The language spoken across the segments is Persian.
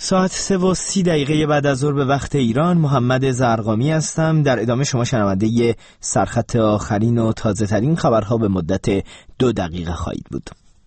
ساعت 3:30 بعد از ظهر به وقت ایران. محمد زرقامی هستم. در ادامه شما شنونده سرخط آخرین و تازه ترین خبرها به مدت 2 دقیقه خواهید بود.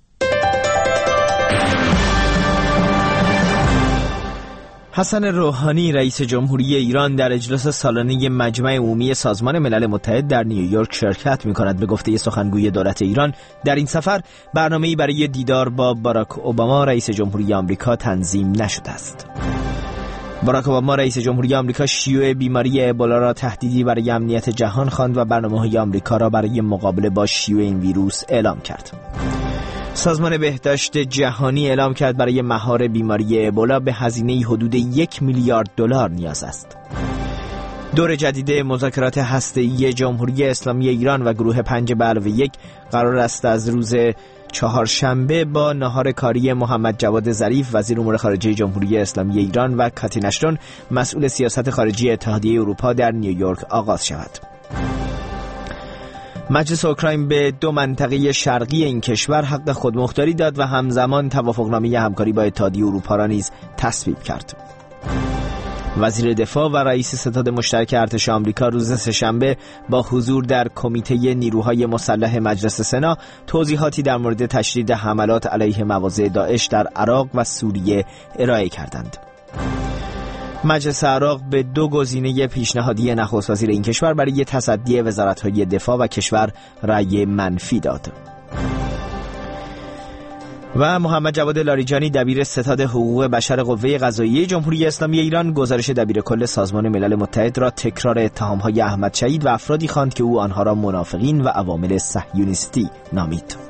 حسن روحانی رئیس جمهوری ایران در اجلاس سالانه مجمع عمومی سازمان ملل متحد در نیویورک شرکت می‌کند. به گفته سخنگوی دولت ایران، در این سفر برنامه‌ای برای دیدار با باراک اوباما رئیس جمهوری آمریکا تنظیم نشده است. باراک اوباما رئیس جمهوری آمریکا شیوع بیماری ابولا را تهدیدی برای امنیت جهان خواند و برنامه‌های آمریکا را برای مقابله با شیوع این ویروس اعلام کرد. سازمان بهداشت جهانی اعلام کرد برای مهار بیماری ابولا به هزینه حدود 1 میلیارد دلار نیاز است. دور جدید مذاکرات هسته‌ای جمهوری اسلامی ایران و گروه 5+1 قرار است از روز چهارشنبه با نهار کاری محمد جواد ظریف وزیر امور خارجه جمهوری اسلامی ایران و کاترین اشتون مسئول سیاست خارجی اتحادیه اروپا در نیویورک آغاز شود. مجلس اوکراین به 2 منطقه شرقی این کشور حق خودمختاری داد و همزمان توافقنامه همکاری با اتحادیه اروپا را نیز تصویب کرد. وزیر دفاع و رئیس ستاد مشترک ارتش آمریکا روز سه‌شنبه با حضور در کمیته نیروهای مسلح مجلس سنا توضیحاتی در مورد تشدید حملات علیه مواضع داعش در عراق و سوریه ارائه کردند. مجلس عراق به 2 گزینه پیشنهادی نخست وزیر این کشور برای تصدی وزارت‌های دفاع و کشور رأی منفی داد. و محمد جواد لاریجانی دبیر ستاد حقوق بشر قوه قضاییه جمهوری اسلامی ایران گزارش دبیرکل سازمان ملل متحد را تکرار اتهام‌های احمد شهید و افرادی خواند که او آنها را منافقین و عوامل صهیونیستی نامید.